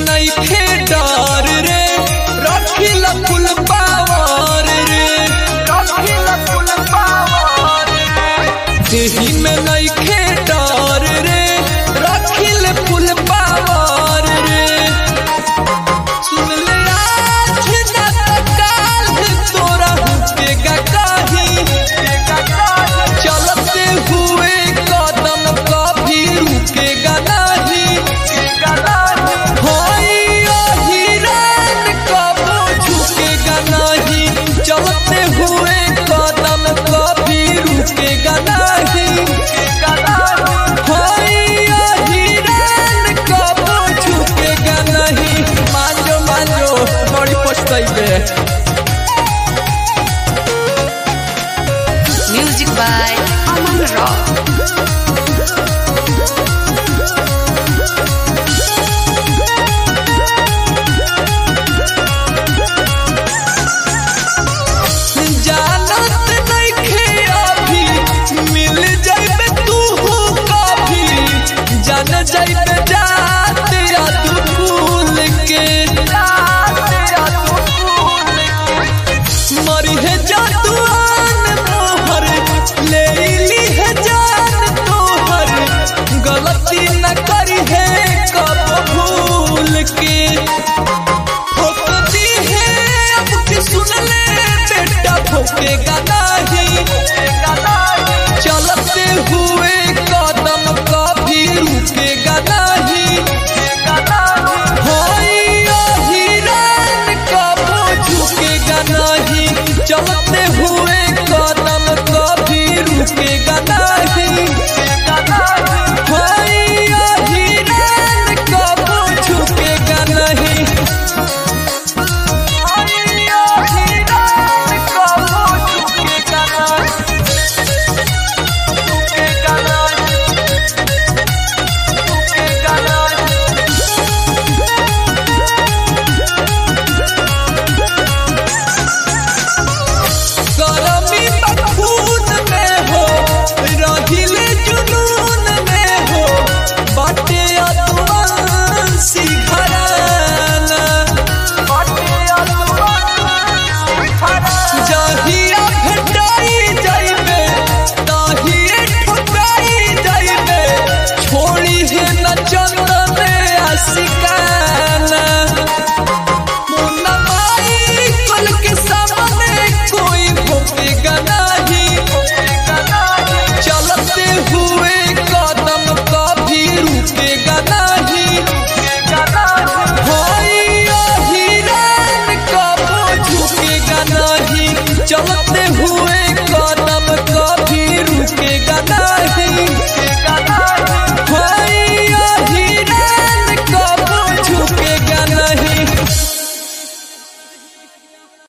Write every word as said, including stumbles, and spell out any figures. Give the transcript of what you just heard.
नहीं थे डर रे रखिला फुल पावर रे रखिला फुल पावर देही में नहीं थे डर रे रखिले फुल पावर रे सुन ले आज ना काल तोरा हुकेगा कहीं चलते हुए कदम कभी रुकेगा नहीं चलते हुए कदम कभी रुकेगा नहीं कबो झुकेगा नहीं मांजो मांजो बड़ी पछताइबे। Music by Aman Rock।